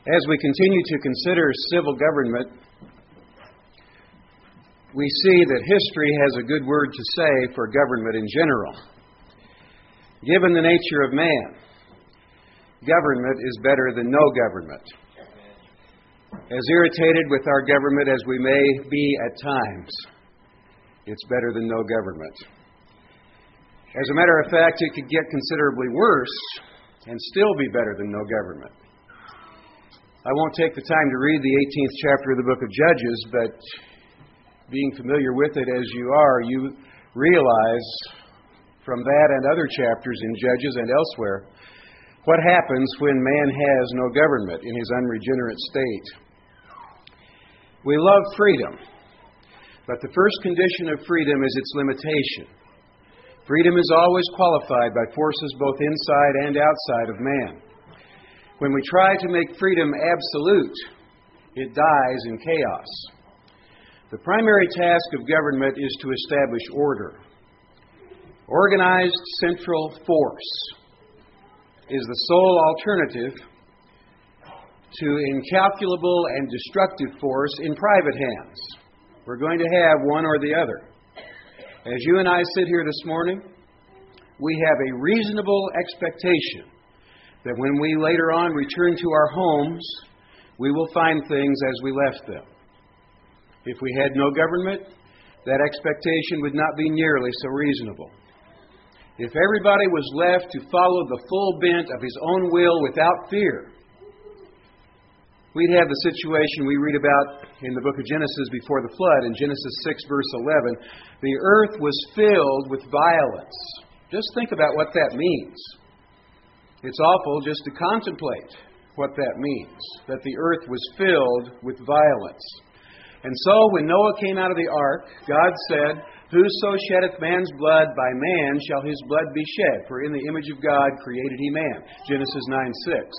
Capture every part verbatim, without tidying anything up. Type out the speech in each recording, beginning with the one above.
As we continue to consider civil government, we see that history has a good word to say for government in general. Given the nature of man, government is better than no government. As irritated with our government as we may be at times, it's better than no government. As a matter of fact, it could get considerably worse and still be better than no government. I won't take the time to read the eighteenth chapter of the book of Judges, but being familiar with it as you are, you realize from that and other chapters in Judges and elsewhere what happens when man has no government in his unregenerate state. We love freedom, but the first condition of freedom is its limitation. Freedom is always qualified by forces both inside and outside of man. When we try to make freedom absolute, it dies in chaos. The primary task of government is to establish order. Organized central force is the sole alternative to incalculable and destructive force in private hands. We're going to have one or the other. As you and I sit here this morning, we have a reasonable expectation that when we later on return to our homes, we will find things as we left them. If we had no government, that expectation would not be nearly so reasonable. If everybody was left to follow the full bent of his own will without fear, we'd have the situation we read about in the book of Genesis before the flood. In Genesis six, verse eleven, the earth was filled with violence. Just think about what that means. It's awful just to contemplate what that means, that the earth was filled with violence. And so when Noah came out of the ark, God said, "Whoso sheddeth man's blood, by man shall his blood be shed. For in the image of God created he man." Genesis nine six.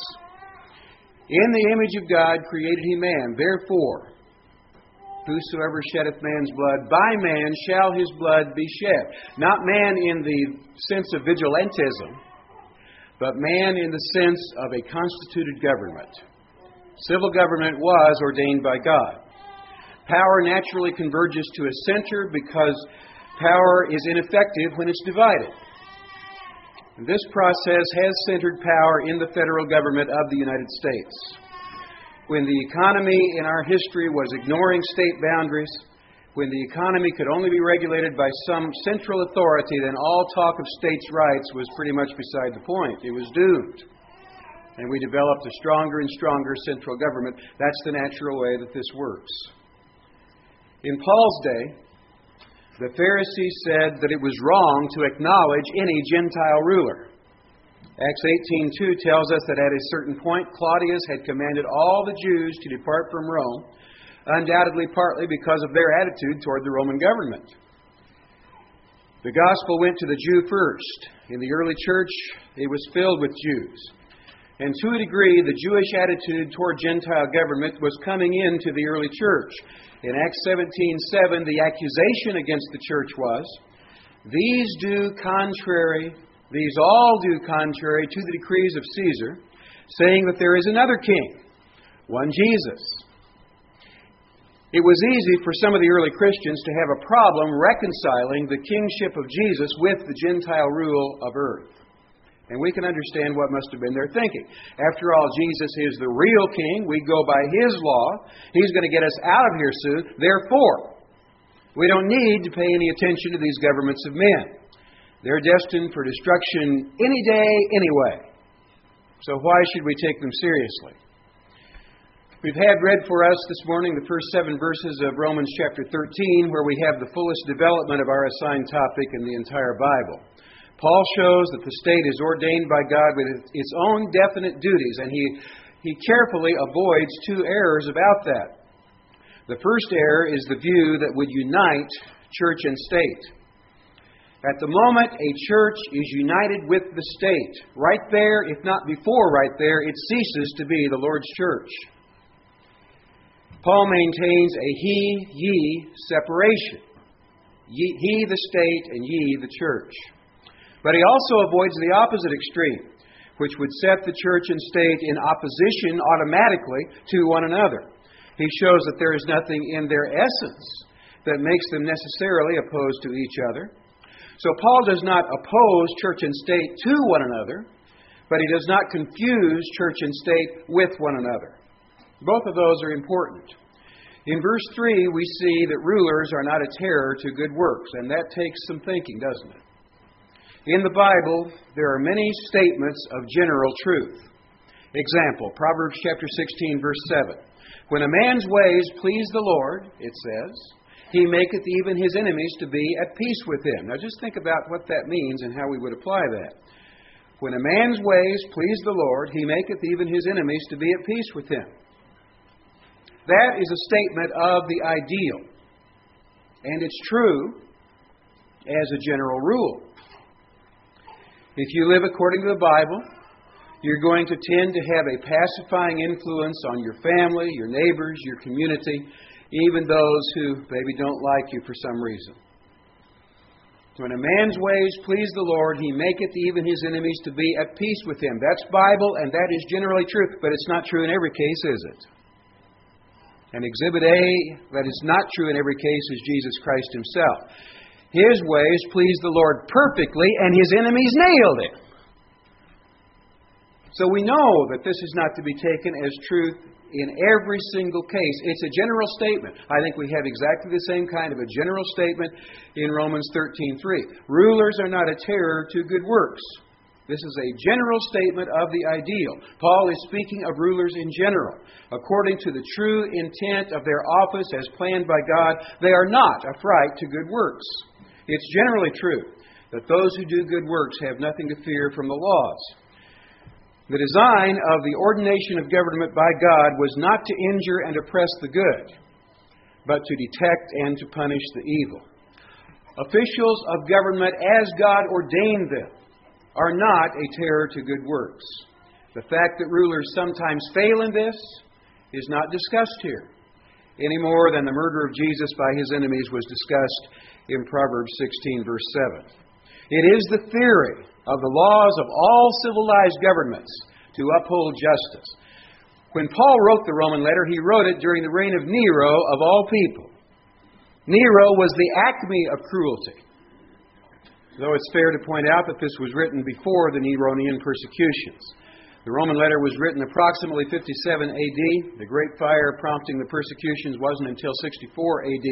In the image of God created he man. Therefore, whosoever sheddeth man's blood, by man shall his blood be shed. Not man in the sense of vigilantism, but man in the sense of a constituted government. Civil government was ordained by God. Power naturally converges to a center because power is ineffective when it's divided. And this process has centered power in the federal government of the United States. When the economy in our history was ignoring state boundaries, when the economy could only be regulated by some central authority, then all talk of states' rights was pretty much beside the point. It was doomed. And we developed a stronger and stronger central government. That's the natural way that this works. In Paul's day, the Pharisees said that it was wrong to acknowledge any Gentile ruler. Acts eighteen two tells us that at a certain point, Claudius had commanded all the Jews to depart from Rome, undoubtedly partly because of their attitude toward the Roman government. The gospel went to the Jew first. In the early church, it was filled with Jews. And to a degree, the Jewish attitude toward Gentile government was coming into the early church. In Acts seventeen seven, the accusation against the church was, "These do contrary, these all do contrary to the decrees of Caesar, saying that there is another king, one Jesus." It was easy for some of the early Christians to have a problem reconciling the kingship of Jesus with the Gentile rule of earth. And we can understand what must have been their thinking. After all, Jesus is the real king. We go by His law. He's going to get us out of here soon. Therefore, we don't need to pay any attention to these governments of men. They're destined for destruction any day, anyway. So why should we take them seriously? We've had read for us this morning the first seven verses of Romans chapter thirteen, where we have the fullest development of our assigned topic in the entire Bible. Paul shows that the state is ordained by God with its own definite duties, and he, he carefully avoids two errors about that. The first error is the view that would unite church and state. At the moment a church is united with the state, right there, if not before right there, it ceases to be the Lord's church. Paul maintains a he-ye separation. Ye, he the state and ye the church. But he also avoids the opposite extreme, which would set the church and state in opposition automatically to one another. He shows that there is nothing in their essence that makes them necessarily opposed to each other. So Paul does not oppose church and state to one another, but he does not confuse church and state with one another. Both of those are important. In verse three, we see that rulers are not a terror to good works, and that takes some thinking, doesn't it? In the Bible, there are many statements of general truth. Example, Proverbs chapter sixteen, verse seven. When a man's ways please the Lord, it says, he maketh even his enemies to be at peace with him. Now just think about what that means and how we would apply that. When a man's ways please the Lord, he maketh even his enemies to be at peace with him. That is a statement of the ideal. And it's true as a general rule. If you live according to the Bible, you're going to tend to have a pacifying influence on your family, your neighbors, your community, even those who maybe don't like you for some reason. When a man's ways please the Lord, he maketh even his enemies to be at peace with him. That's Bible, and that is generally true, but it's not true in every case, is it? And Exhibit A, that is not true in every case, is Jesus Christ himself. His ways pleased the Lord perfectly, and his enemies nailed him. So we know that this is not to be taken as truth in every single case. It's a general statement. I think we have exactly the same kind of a general statement in Romans thirteen three. Rulers are not a terror to good works. This is a general statement of the ideal. Paul is speaking of rulers in general. According to the true intent of their office as planned by God, they are not a fright to good works. It's generally true that those who do good works have nothing to fear from the laws. The design of the ordination of government by God was not to injure and oppress the good, but to detect and to punish the evil. Officials of government, as God ordained them, are not a terror to good works. The fact that rulers sometimes fail in this is not discussed here, any more than the murder of Jesus by his enemies was discussed in Proverbs sixteen, verse seven. It is the theory of the laws of all civilized governments to uphold justice. When Paul wrote the Roman letter, he wrote it during the reign of Nero, of all people. Nero was the acme of cruelty, though it's fair to point out that this was written before the Neronian persecutions. The Roman letter was written approximately fifty-seven A D. The Great Fire prompting the persecutions wasn't until sixty-four A D.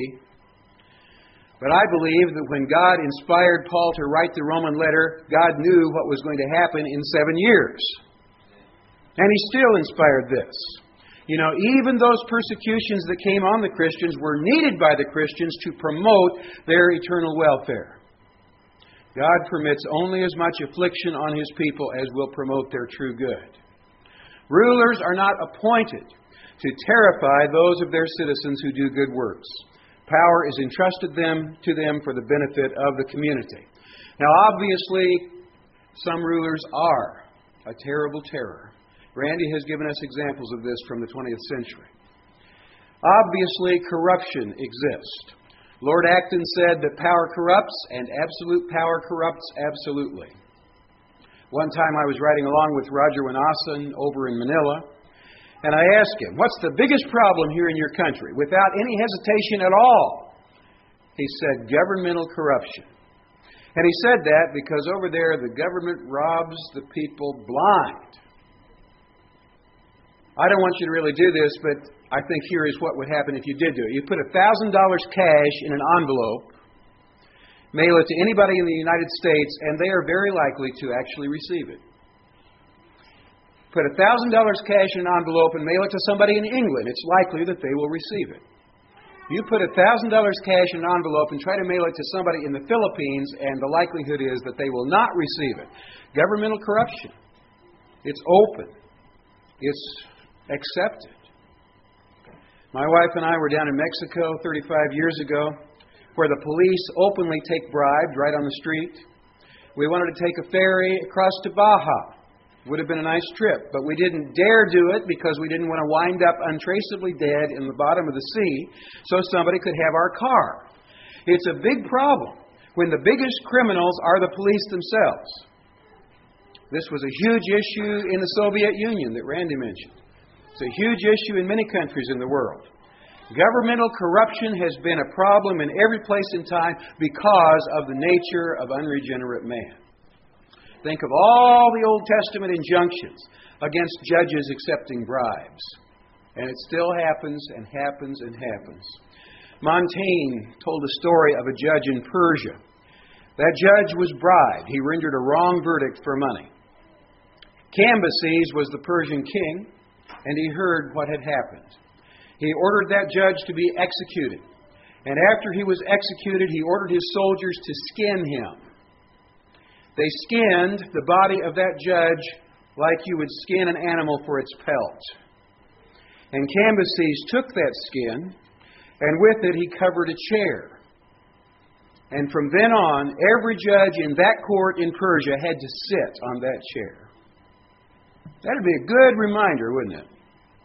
But I believe that when God inspired Paul to write the Roman letter, God knew what was going to happen in seven years. And He still inspired this. You know, even those persecutions that came on the Christians were needed by the Christians to promote their eternal welfare. God permits only as much affliction on His people as will promote their true good. Rulers are not appointed to terrify those of their citizens who do good works. Power is entrusted them to them for the benefit of the community. Now, obviously, some rulers are a terrible terror. Randy has given us examples of this from the twentieth century. Obviously, corruption exists. Lord Acton said that power corrupts, and absolute power corrupts absolutely. One time I was riding along with Roger Winasan over in Manila, and I asked him, "What's the biggest problem here in your country?" Without any hesitation at all, he said, "Governmental corruption." And he said that because over there the government robs the people blind. I don't want you to really do this, but I think here is what would happen if you did do it. You put one thousand dollars cash in an envelope, mail it to anybody in the United States, and they are very likely to actually receive it. Put one thousand dollars cash in an envelope and mail it to somebody in England, it's likely that they will receive it. You put one thousand dollars cash in an envelope and try to mail it to somebody in the Philippines, and the likelihood is that they will not receive it. Governmental corruption. It's open. It's accepted. My wife and I were down in Mexico thirty-five years ago, where the police openly take bribes right on the street. We wanted to take a ferry across to Baja. Would have been a nice trip, but we didn't dare do it because we didn't want to wind up untraceably dead in the bottom of the sea so somebody could have our car. It's a big problem when the biggest criminals are the police themselves. This was a huge issue in the Soviet Union that Randy mentioned. It's a huge issue in many countries in the world. Governmental corruption has been a problem in every place and time because of the nature of unregenerate man. Think of all the Old Testament injunctions against judges accepting bribes. And it still happens and happens and happens. Montaigne told a story of a judge in Persia. That judge was bribed. He rendered a wrong verdict for money. Cambyses was the Persian king, and he heard what had happened. He ordered that judge to be executed. And after he was executed, he ordered his soldiers to skin him. They skinned the body of that judge like you would skin an animal for its pelt. And Cambyses took that skin, and with it he covered a chair. And from then on, every judge in that court in Persia had to sit on that chair. That would be a good reminder, wouldn't it?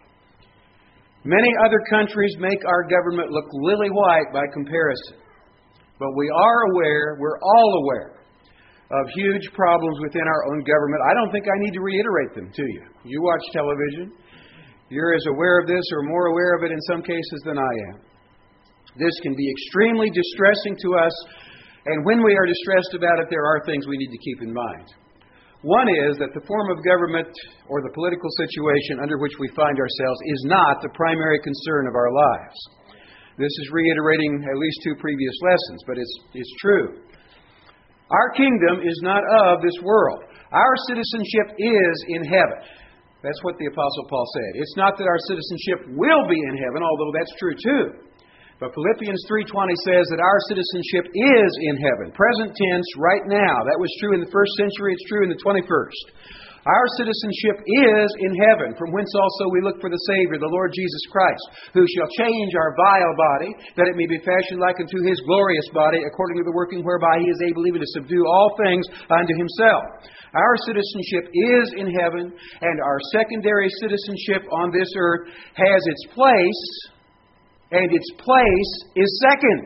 Many other countries make our government look lily white by comparison. But we are aware, we're all aware, of huge problems within our own government. I don't think I need to reiterate them to you. You watch television. You're as aware of this or more aware of it in some cases than I am. This can be extremely distressing to us, and when we are distressed about it, there are things we need to keep in mind. One is that the form of government or the political situation under which we find ourselves is not the primary concern of our lives. This is reiterating at least two previous lessons, but it's, it's true. Our kingdom is not of this world. Our citizenship is in heaven. That's what the Apostle Paul said. It's not that our citizenship will be in heaven, although that's true too. But Philippians three twenty says that our citizenship is in heaven. Present tense, right now. That was true in the first century. It's true in the twenty-first. Our citizenship is in heaven, from whence also we look for the Savior, the Lord Jesus Christ, who shall change our vile body, that it may be fashioned like unto His glorious body, according to the working whereby He is able even to subdue all things unto Himself. Our citizenship is in heaven, and our secondary citizenship on this earth has its place, and its place is second.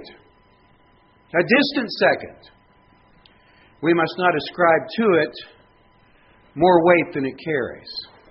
A distant second. We must not ascribe to it more weight than it carries.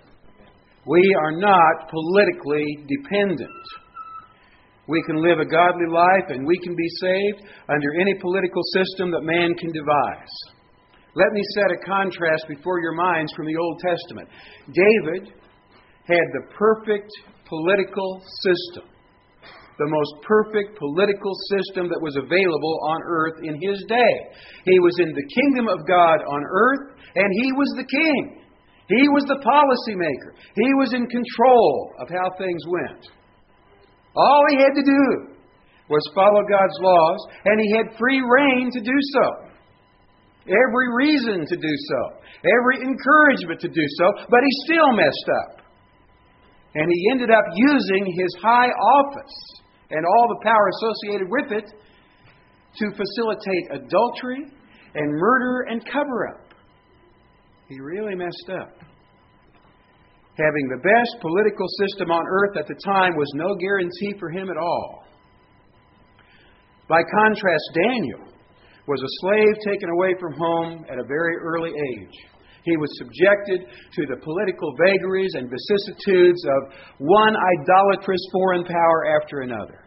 We are not politically dependent. We can live a godly life and we can be saved under any political system that man can devise. Let me set a contrast before your minds from the Old Testament. David had the perfect political system. The most perfect political system that was available on earth in his day. He was in the kingdom of God on earth, and he was the king. He was the policymaker. He was in control of how things went. All he had to do was follow God's laws, and he had free rein to do so. Every reason to do so. Every encouragement to do so, but he still messed up. And he ended up using his high office and all the power associated with it to facilitate adultery and murder and cover-up. He really messed up. Having the best political system on earth at the time was no guarantee for him at all. By contrast, Daniel was a slave taken away from home at a very early age. He was subjected to the political vagaries and vicissitudes of one idolatrous foreign power after another.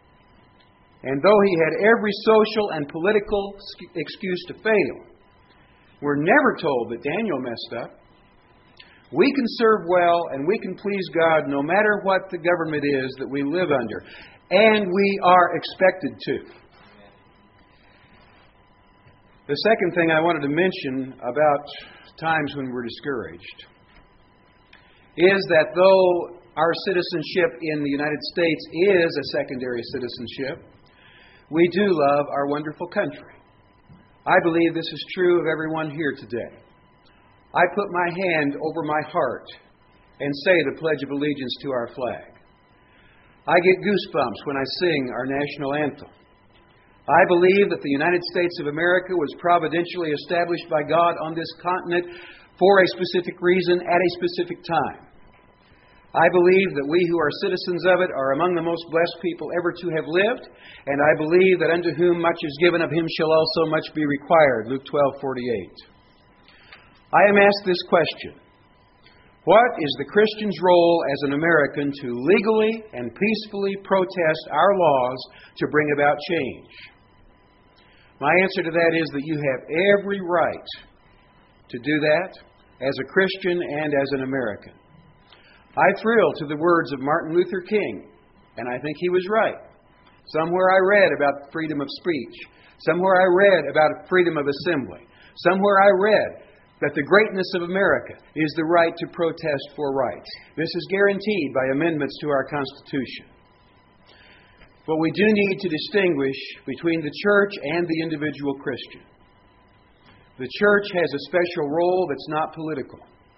And though he had every social and political excuse to fail, we're never told that Daniel messed up. We can serve well and we can please God no matter what the government is that we live under. And we are expected to. The second thing I wanted to mention about times when we're discouraged is that though our citizenship in the United States is a secondary citizenship, we do love our wonderful country. I believe this is true of everyone here today. I put my hand over my heart and say the Pledge of Allegiance to our flag. I get goosebumps when I sing our national anthem. I believe that the United States of America was providentially established by God on this continent for a specific reason at a specific time. I believe that we who are citizens of it are among the most blessed people ever to have lived, and I believe that unto whom much is given of him shall also much be required, Luke twelve forty-eight. I am asked this question: what is the Christian's role as an American to legally and peacefully protest our laws to bring about change? My answer to that is that you have every right to do that as a Christian and as an American. I thrill to the words of Martin Luther King, and I think he was right. Somewhere I read about freedom of speech. Somewhere I read about freedom of assembly. Somewhere I read that the greatness of America is the right to protest for rights. This is guaranteed by amendments to our Constitution. But we do need to distinguish between the church and the individual Christian. The church has a special role that's not political.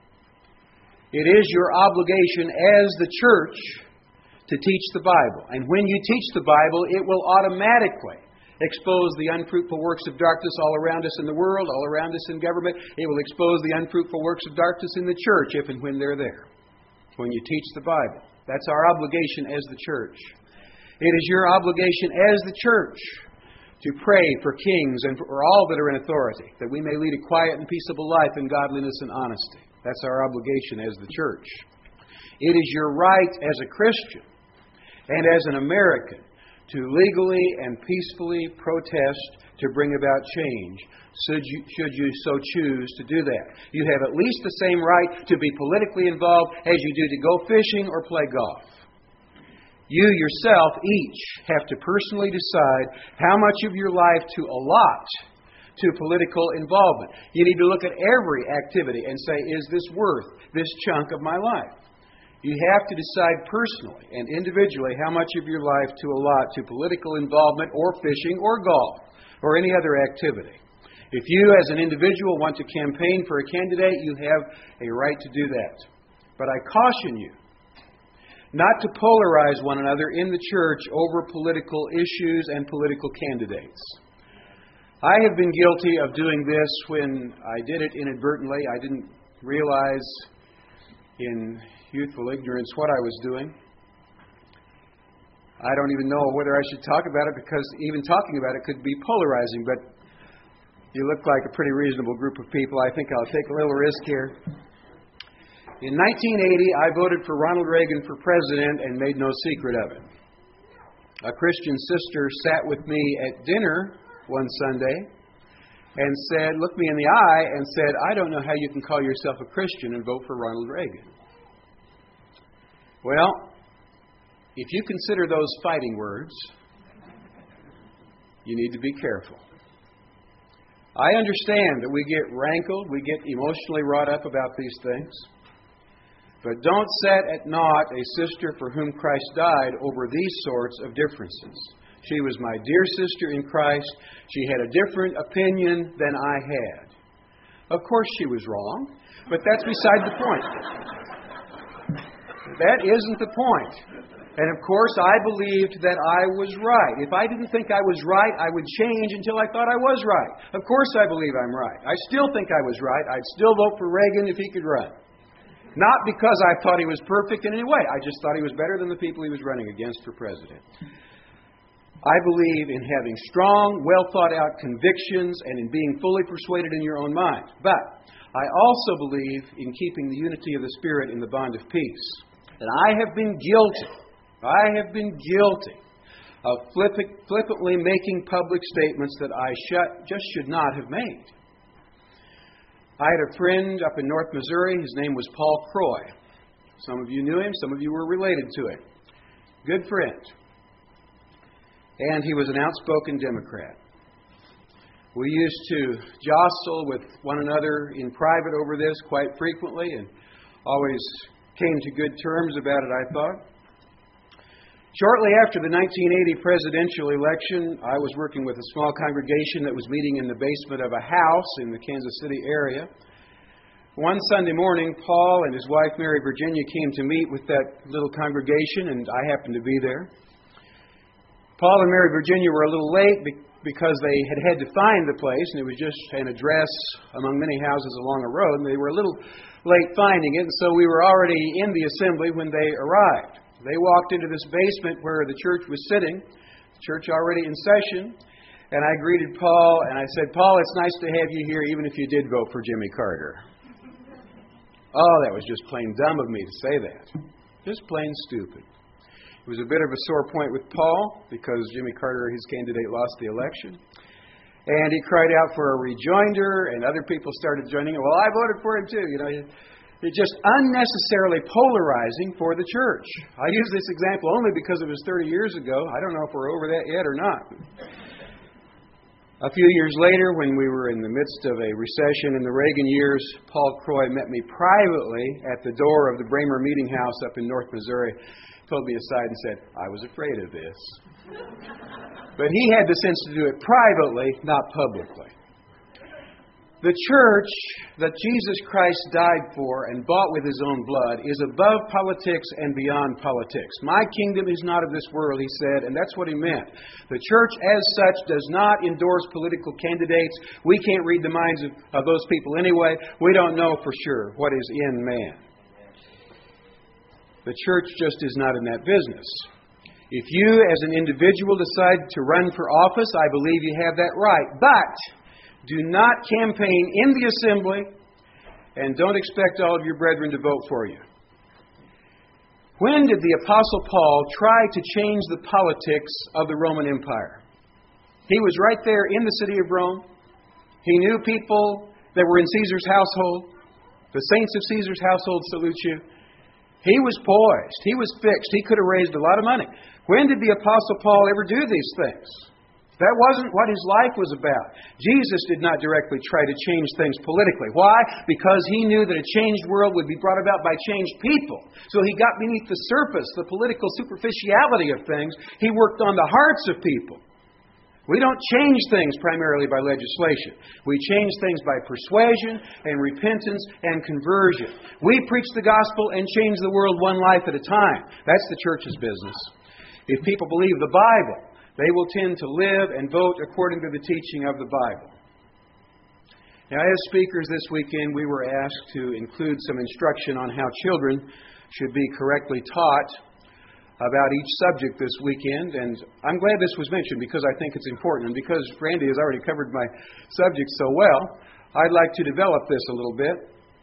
It is your obligation as the church to teach the Bible. And when you teach the Bible, it will automatically expose the unfruitful works of darkness all around us in the world, all around us in government. It will expose the unfruitful works of darkness in the church if and when they're there. When you teach the Bible. That's our obligation as the church. It is your obligation as the church to pray for kings and for all that are in authority, that we may lead a quiet and peaceable life in godliness and honesty. That's our obligation as the church. It is your right as a Christian and as an American to legally and peacefully protest to bring about change, should you, should you so choose to do that. You have at least the same right to be politically involved as you do to go fishing or play golf. You yourself each have to personally decide how much of your life to allot to political involvement. You need to look at every activity and say, is this worth this chunk of my life? You have to decide personally and individually how much of your life to allot to political involvement or fishing or golf or any other activity. If you as an individual want to campaign for a candidate, you have a right to do that. But I caution you not to polarize one another in the church over political issues and political candidates. I have been guilty of doing this when I did it inadvertently. I didn't realize in youthful ignorance what I was doing. I don't even know whether I should talk about it because even talking about it could be polarizing, but you look like a pretty reasonable group of people. I think I'll take a little risk here. In nineteen eighty, I voted for Ronald Reagan for president and made no secret of it. A Christian sister sat with me at dinner one Sunday and said, looked me in the eye and said, I don't know how you can call yourself a Christian and vote for Ronald Reagan. Well, if you consider those fighting words, you need to be careful. I understand that we get rankled, we get emotionally wrought up about these things. But don't set at naught a sister for whom Christ died over these sorts of differences. She was my dear sister in Christ. She had a different opinion than I had. Of course she was wrong, but that's beside the point. That isn't the point. And of course I believed that I was right. If I didn't think I was right, I would change until I thought I was right. Of course I believe I'm right. I still think I was right. I'd still vote for Reagan if he could run. Not because I thought he was perfect in any way. I just thought he was better than the people he was running against for president. I believe in having strong, well-thought-out convictions and in being fully persuaded in your own mind. But I also believe in keeping the unity of the Spirit in the bond of peace. And I have been guilty, I have been guilty of flippant, flippantly making public statements that I sh- just should not have made. I had a friend up in North Missouri. His name was Paul Croy. Some of you knew him. Some of you were related to him. Good friend. And he was an outspoken Democrat. We used to jostle with one another in private over this quite frequently and always came to good terms about it, I thought. Shortly after the nineteen eighty presidential election, I was working with a small congregation that was meeting in the basement of a house in the Kansas City area. One Sunday morning, Paul and his wife, Mary Virginia, came to meet with that little congregation, and I happened to be there. Paul and Mary Virginia were a little late because they had had to find the place, and it was just an address among many houses along a road, and they were a little late finding it, and so we were already in the assembly when they arrived. They walked into this basement where the church was sitting, the church already in session, and I greeted Paul, and I said, Paul, it's nice to have you here, even if you did vote for Jimmy Carter. Oh, that was just plain dumb of me to say that. Just plain stupid. It was a bit of a sore point with Paul because Jimmy Carter, his candidate, lost the election. And he cried out for a rejoinder, and other people started joining him. Well, I voted for him too. You know, it's just unnecessarily polarizing for the church. I use this example only because it was thirty years ago. I don't know if we're over that yet or not. A few years later, when we were in the midst of a recession in the Reagan years, Paul Croy met me privately at the door of the Bramer Meeting House up in North Missouri, pulled me aside and said, I was afraid of this. But he had the sense to do it privately, not publicly. The church that Jesus Christ died for and bought with His own blood is above politics and beyond politics. My kingdom is not of this world, he said, and that's what he meant. The church as such does not endorse political candidates. We can't read the minds of, of those people anyway. We don't know for sure what is in man. The church just is not in that business. If you as an individual decide to run for office, I believe you have that right. But do not campaign in the assembly, and don't expect all of your brethren to vote for you. When did the Apostle Paul try to change the politics of the Roman Empire? He was right there in the city of Rome. He knew people that were in Caesar's household. The saints of Caesar's household salute you. He was poised. He was fixed. He could have raised a lot of money. When did the Apostle Paul ever do these things? That wasn't what his life was about. Jesus did not directly try to change things politically. Why? Because he knew that a changed world would be brought about by changed people. So he got beneath the surface, the political superficiality of things. He worked on the hearts of people. We don't change things primarily by legislation. We change things by persuasion and repentance and conversion. We preach the gospel and change the world one life at a time. That's the church's business. If people believe the Bible, they will tend to live and vote according to the teaching of the Bible. Now, as speakers this weekend, we were asked to include some instruction on how children should be correctly taught about each subject this weekend. And I'm glad this was mentioned because I think it's important. And because Randy has already covered my subject so well, I'd like to develop this a little bit.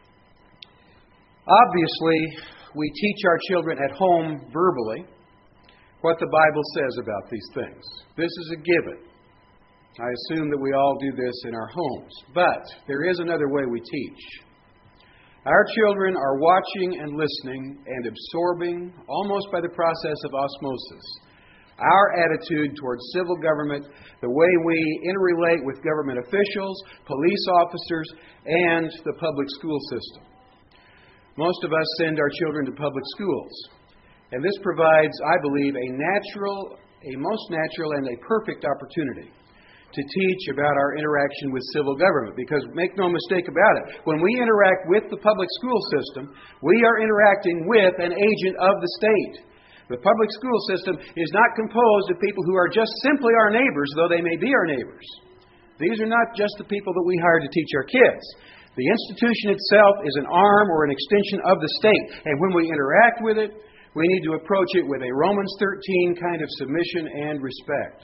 Obviously, we teach our children at home verbally what the Bible says about these things. This is a given. I assume that we all do this in our homes. But there is another way we teach. Our children are watching and listening and absorbing, almost by the process of osmosis, our attitude towards civil government, the way we interrelate with government officials, police officers, and the public school system. Most of us send our children to public schools. And this provides, I believe, a natural, a most natural and a perfect opportunity to teach about our interaction with civil government. Because make no mistake about it, when we interact with the public school system, we are interacting with an agent of the state. The public school system is not composed of people who are just simply our neighbors, though they may be our neighbors. These are not just the people that we hire to teach our kids. The institution itself is an arm or an extension of the state. And when we interact with it, we need to approach it with a Romans thirteen kind of submission and respect.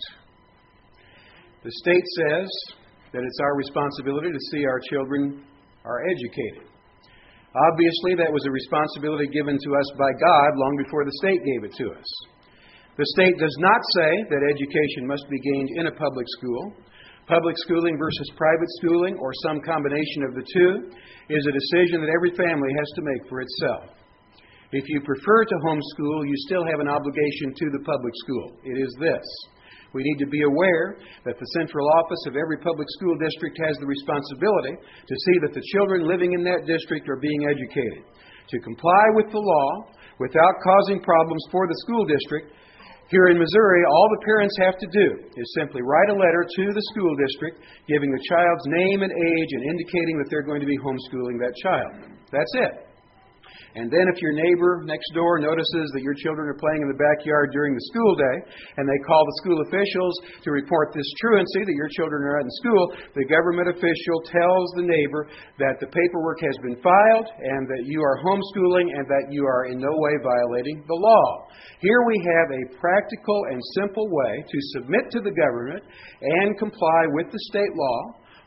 The state says that it's our responsibility to see our children are educated. Obviously, that was a responsibility given to us by God long before the state gave it to us. The state does not say that education must be gained in a public school. Public schooling versus private schooling, or some combination of the two, is a decision that every family has to make for itself. If you prefer to homeschool, you still have an obligation to the public school. It is this. We need to be aware that the central office of every public school district has the responsibility to see that the children living in that district are being educated. To comply with the law without causing problems for the school district, here in Missouri, all the parents have to do is simply write a letter to the school district giving the child's name and age and indicating that they're going to be homeschooling that child. That's it. And then if your neighbor next door notices that your children are playing in the backyard during the school day, and they call the school officials to report this truancy that your children are out in school, the government official tells the neighbor that the paperwork has been filed and that you are homeschooling and that you are in no way violating the law. Here we have a practical and simple way to submit to the government and comply with the state law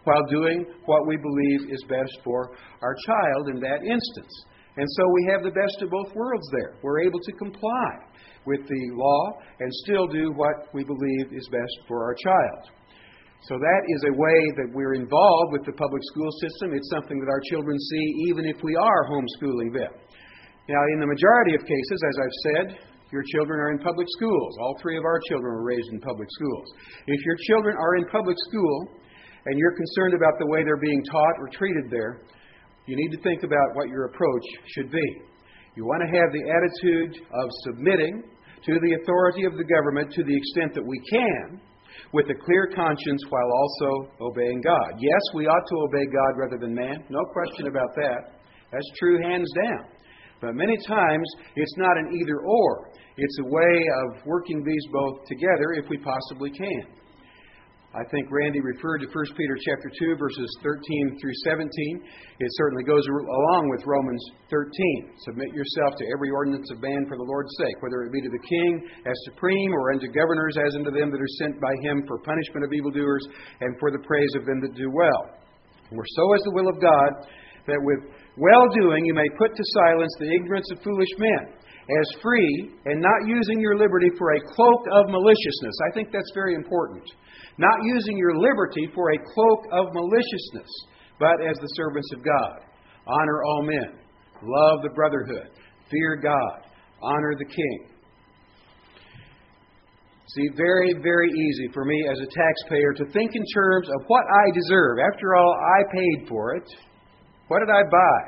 while doing what we believe is best for our child in that instance. And so we have the best of both worlds there. We're able to comply with the law and still do what we believe is best for our child. So that is a way that we're involved with the public school system. It's something that our children see even if we are homeschooling them. Now, in the majority of cases, as I've said, your children are in public schools. All three of our children were raised in public schools. If your children are in public school and you're concerned about the way they're being taught or treated there, you need to think about what your approach should be. You want to have the attitude of submitting to the authority of the government to the extent that we can, with a clear conscience while also obeying God. Yes, we ought to obey God rather than man. No question about that. That's true hands down. But many times, it's not an either-or. It's a way of working these both together if we possibly can. I think Randy referred to First Peter chapter two, verses thirteen through seventeen. It certainly goes along with Romans thirteen. Submit yourself to every ordinance of man for the Lord's sake, whether it be to the king as supreme or unto governors as unto them that are sent by him for punishment of evildoers and for the praise of them that do well. For so is the will of God, that with well-doing you may put to silence the ignorance of foolish men, as free and not using your liberty for a cloak of maliciousness. I think that's very important. Not using your liberty for a cloak of maliciousness, but as the servants of God. Honor all men. Love the brotherhood. Fear God. Honor the king. See, very, very easy for me as a taxpayer to think in terms of what I deserve. After all, I paid for it. What did I buy?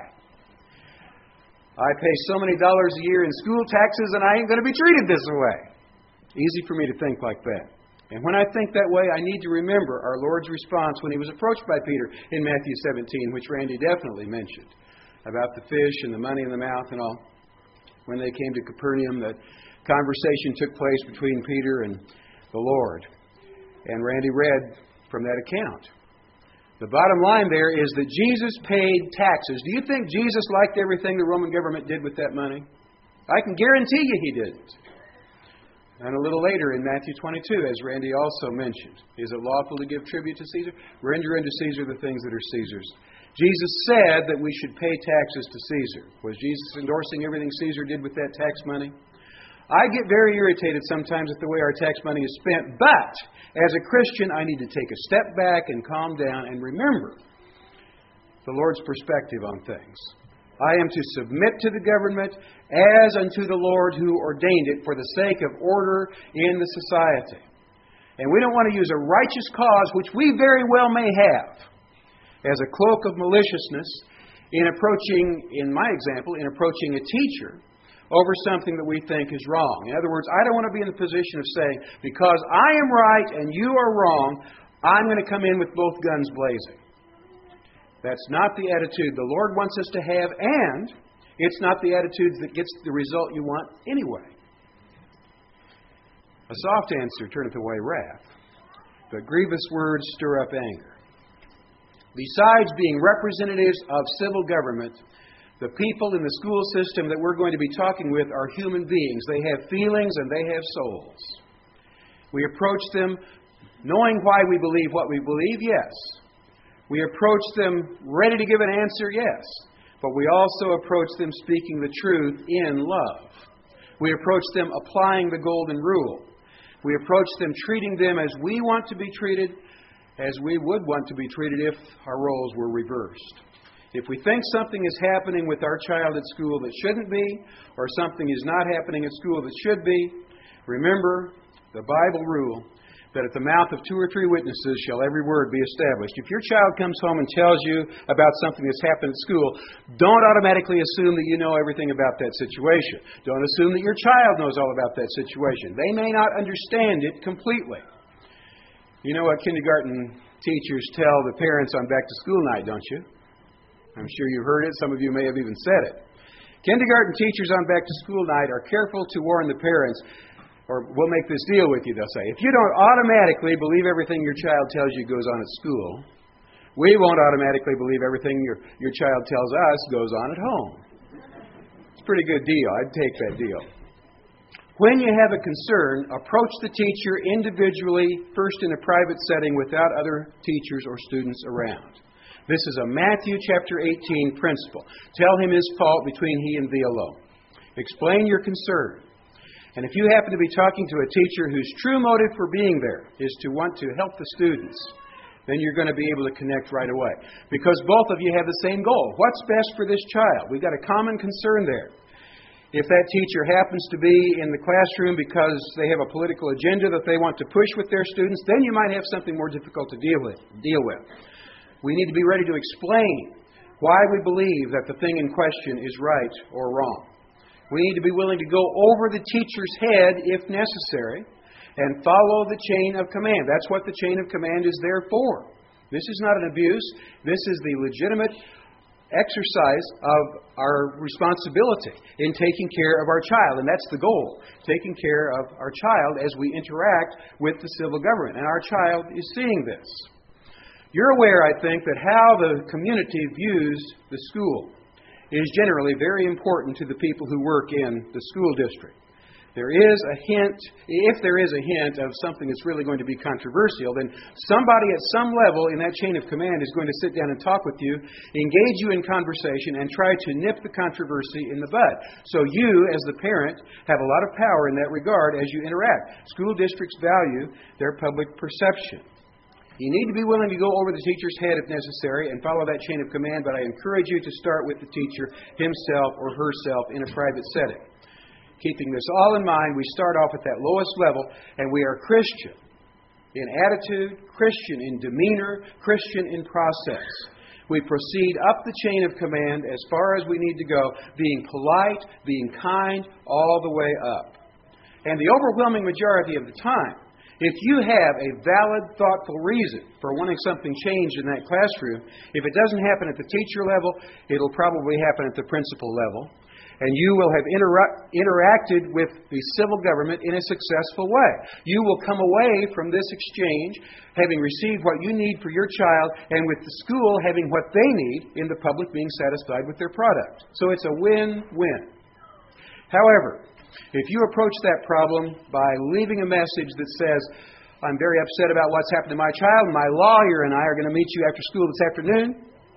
I pay so many dollars a year in school taxes and I ain't going to be treated this way. Easy for me to think like that. And when I think that way, I need to remember our Lord's response when he was approached by Peter in Matthew seventeen, which Randy definitely mentioned, about the fish and the money in the mouth and all. When they came to Capernaum, that conversation took place between Peter and the Lord. And Randy read from that account. The bottom line there is that Jesus paid taxes. Do you think Jesus liked everything the Roman government did with that money? I can guarantee you he didn't. And a little later in Matthew twenty-two, as Randy also mentioned, is it lawful to give tribute to Caesar? Render unto Caesar the things that are Caesar's. Jesus said that we should pay taxes to Caesar. Was Jesus endorsing everything Caesar did with that tax money? I get very irritated sometimes at the way our tax money is spent, but as a Christian, I need to take a step back and calm down and remember the Lord's perspective on things. I am to submit to the government as unto the Lord who ordained it for the sake of order in the society. And we don't want to use a righteous cause, which we very well may have, as a cloak of maliciousness in approaching, in my example, in approaching a teacher over something that we think is wrong. In other words, I don't want to be in the position of saying, because I am right and you are wrong, I'm going to come in with both guns blazing. That's not the attitude the Lord wants us to have, and it's not the attitude that gets the result you want anyway. A soft answer turneth away wrath, but grievous words stir up anger. Besides being representatives of civil government, the people in the school system that we're going to be talking with are human beings. They have feelings and they have souls. We approach them knowing why we believe what we believe, yes. We approach them ready to give an answer, yes. But we also approach them speaking the truth in love. We approach them applying the golden rule. We approach them treating them as we want to be treated, as we would want to be treated if our roles were reversed. If we think something is happening with our child at school that shouldn't be, or something is not happening at school that should be, remember the Bible rule that at the mouth of two or three witnesses shall every word be established. If your child comes home and tells you about something that's happened at school, don't automatically assume that you know everything about that situation. Don't assume that your child knows all about that situation. They may not understand it completely. You know what kindergarten teachers tell the parents on back-to-school night, don't you? I'm sure you've heard it. Some of you may have even said it. Kindergarten teachers on back-to-school night are careful to warn the parents, or we'll make this deal with you, they'll say. If you don't automatically believe everything your child tells you goes on at school, we won't automatically believe everything your, your child tells us goes on at home. It's a pretty good deal. I'd take that deal. When you have a concern, approach the teacher individually, first in a private setting without other teachers or students around. This is a Matthew chapter eighteen principle. Tell him his fault between he and thee alone. Explain your concern. And if you happen to be talking to a teacher whose true motive for being there is to want to help the students, then you're going to be able to connect right away. Because both of you have the same goal. What's best for this child? We've got a common concern there. If that teacher happens to be in the classroom because they have a political agenda that they want to push with their students, then you might have something more difficult to deal with. Deal with. We need to be ready to explain why we believe that the thing in question is right or wrong. We need to be willing to go over the teacher's head if necessary and follow the chain of command. That's what the chain of command is there for. This is not an abuse. This is the legitimate exercise of our responsibility in taking care of our child. And that's the goal, taking care of our child as we interact with the civil government. And our child is seeing this. You're aware, I think, that how the community views the school is generally very important to the people who work in the school district. There is a hint, if there is a hint of something that's really going to be controversial, then somebody at some level in that chain of command is going to sit down and talk with you, engage you in conversation, and try to nip the controversy in the bud. So you, as the parent, have a lot of power in that regard as you interact. School districts value their public perception. You need to be willing to go over the teacher's head if necessary and follow that chain of command, but I encourage you to start with the teacher himself or herself in a private setting. Keeping this all in mind, we start off at that lowest level, and we are Christian in attitude, Christian in demeanor, Christian in process. We proceed up the chain of command as far as we need to go, being polite, being kind, all the way up. And the overwhelming majority of the time, if you have a valid, thoughtful reason for wanting something changed in that classroom, if it doesn't happen at the teacher level, it'll probably happen at the principal level. And you will have intera- interacted with the civil government in a successful way. You will come away from this exchange having received what you need for your child, and with the school having what they need in the public being satisfied with their product. So it's a win-win. However, if you approach that problem by leaving a message that says, I'm very upset about what's happened to my child, my lawyer and I are going to meet you after school this afternoon,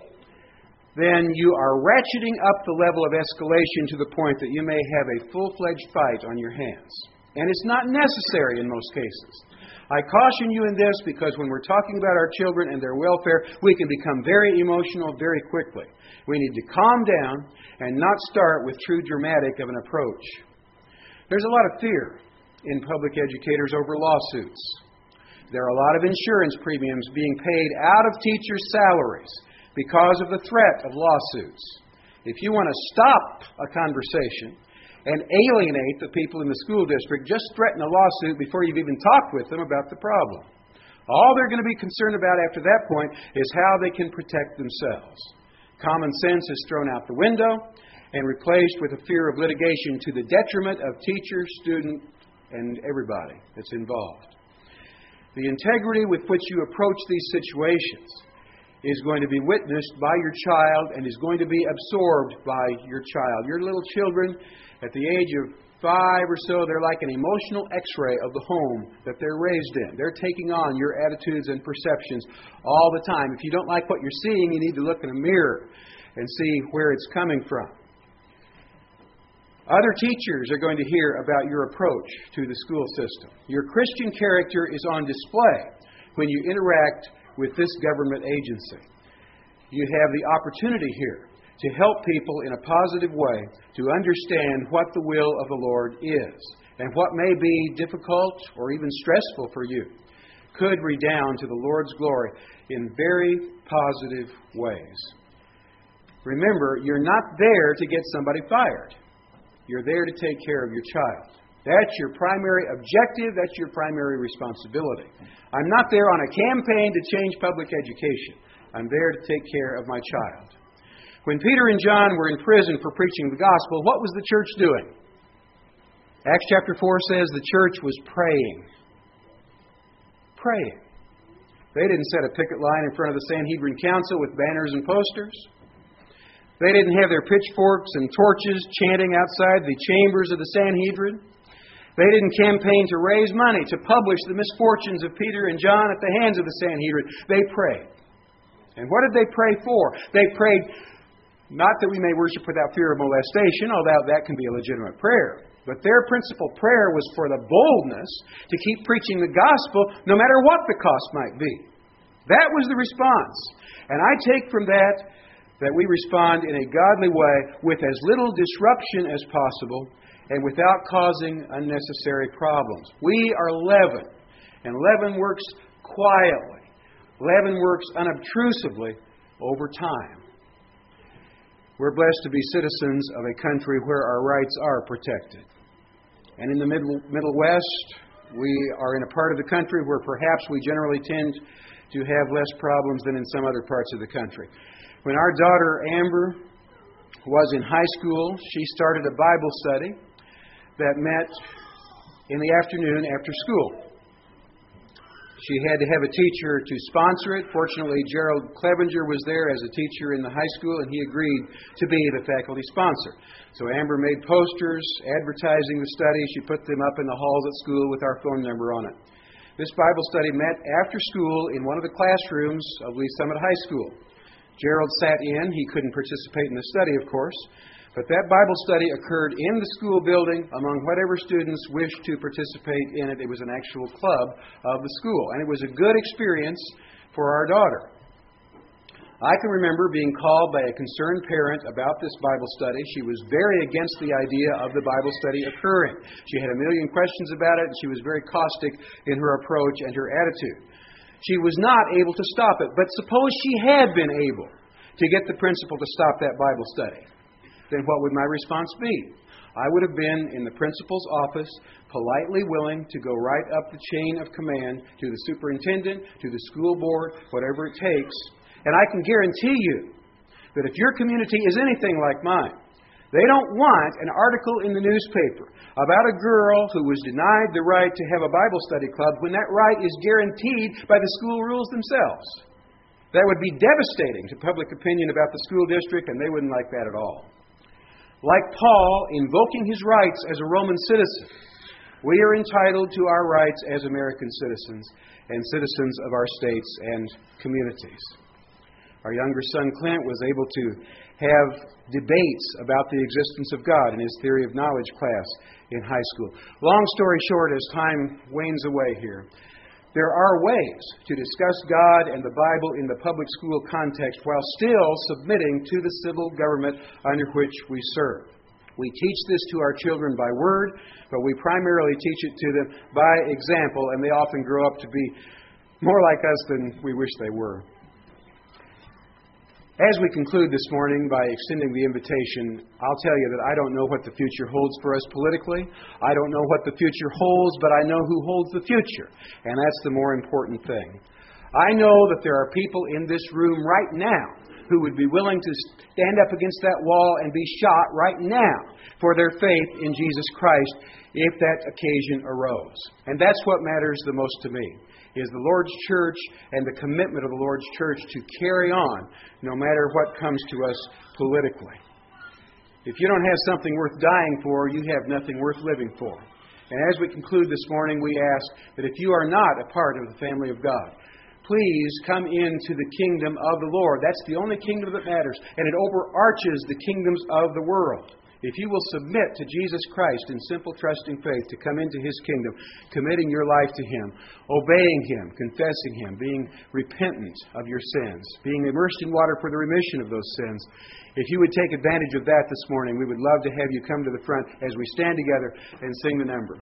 then you are ratcheting up the level of escalation to the point that you may have a full-fledged fight on your hands. And it's not necessary in most cases. I caution you in this because when we're talking about our children and their welfare, we can become very emotional very quickly. We need to calm down and not start with too dramatic of an approach. There's a lot of fear in public educators over lawsuits. There are a lot of insurance premiums being paid out of teachers' salaries because of the threat of lawsuits. If you want to stop a conversation and alienate the people in the school district, just threaten a lawsuit before you've even talked with them about the problem. All they're going to be concerned about after that point is how they can protect themselves. Common sense is thrown out the window and replaced with a fear of litigation to the detriment of teacher, student, and everybody that's involved. The integrity with which you approach these situations is going to be witnessed by your child and is going to be absorbed by your child. Your little children, at the age of five or so, they're like an emotional x-ray of the home that they're raised in. They're taking on your attitudes and perceptions all the time. If you don't like what you're seeing, you need to look in a mirror and see where it's coming from. Other teachers are going to hear about your approach to the school system. Your Christian character is on display when you interact with this government agency. You have the opportunity here to help people in a positive way to understand what the will of the Lord is and what may be difficult or even stressful for you could redound to the Lord's glory in very positive ways. Remember, you're not there to get somebody fired. You're there to take care of your child. That's your primary objective. That's your primary responsibility. I'm not there on a campaign to change public education. I'm there to take care of my child. When Peter and John were in prison for preaching the gospel, what was the church doing? Acts chapter four says the church was praying. Praying. They didn't set a picket line in front of the Sanhedrin Council with banners and posters. They didn't have their pitchforks and torches chanting outside the chambers of the Sanhedrin. They didn't campaign to raise money, to publish the misfortunes of Peter and John at the hands of the Sanhedrin. They prayed. And what did they pray for? They prayed not that we may worship without fear of molestation, although that can be a legitimate prayer. But their principal prayer was for the boldness to keep preaching the gospel no matter what the cost might be. That was the response. And I take from that that we respond in a godly way with as little disruption as possible and without causing unnecessary problems. We are leaven, and leaven works quietly. Leaven works unobtrusively over time. We're blessed to be citizens of a country where our rights are protected. And in the Middle, Middle West, we are in a part of the country where perhaps we generally tend to have less problems than in some other parts of the country. When our daughter Amber was in high school, she started a Bible study that met in the afternoon after school. She had to have a teacher to sponsor it. Fortunately, Gerald Clevenger was there as a teacher in the high school, and he agreed to be the faculty sponsor. So Amber made posters advertising the study. She put them up in the halls at school with our phone number on it. This Bible study met after school in one of the classrooms of Lee Summit High School. Gerald sat in. He couldn't participate in the study, of course. But that Bible study occurred in the school building among whatever students wished to participate in it. It was an actual club of the school. And it was a good experience for our daughter. I can remember being called by a concerned parent about this Bible study. She was very against the idea of the Bible study occurring. She had a million questions about it, and she was very caustic in her approach and her attitude. She was not able to stop it. But suppose she had been able to get the principal to stop that Bible study. Then what would my response be? I would have been in the principal's office, politely willing to go right up the chain of command to the superintendent, to the school board, whatever it takes. And I can guarantee you that if your community is anything like mine, they don't want an article in the newspaper about a girl who was denied the right to have a Bible study club when that right is guaranteed by the school rules themselves. That would be devastating to public opinion about the school district, and they wouldn't like that at all. Like Paul, invoking his rights as a Roman citizen, we are entitled to our rights as American citizens and citizens of our states and communities. Our younger son, Clint, was able to have debates about the existence of God in his theory of knowledge class in high school. Long story short, as time wanes away here, there are ways to discuss God and the Bible in the public school context while still submitting to the civil government under which we serve. We teach this to our children by word, but we primarily teach it to them by example, and they often grow up to be more like us than we wish they were. As we conclude this morning by extending the invitation, I'll tell you that I don't know what the future holds for us politically. I don't know what the future holds, but I know who holds the future. And that's the more important thing. I know that there are people in this room right now who would be willing to stand up against that wall and be shot right now for their faith in Jesus Christ if that occasion arose. And that's what matters the most to me, is the Lord's church and the commitment of the Lord's church to carry on no matter what comes to us politically. If you don't have something worth dying for, you have nothing worth living for. And as we conclude this morning, we ask that if you are not a part of the family of God, please come into the kingdom of the Lord. That's the only kingdom that matters, and it overarches the kingdoms of the world. If you will submit to Jesus Christ in simple trusting faith to come into His kingdom, committing your life to Him, obeying Him, confessing Him, being repentant of your sins, being immersed in water for the remission of those sins, if you would take advantage of that this morning, we would love to have you come to the front as we stand together and sing the number.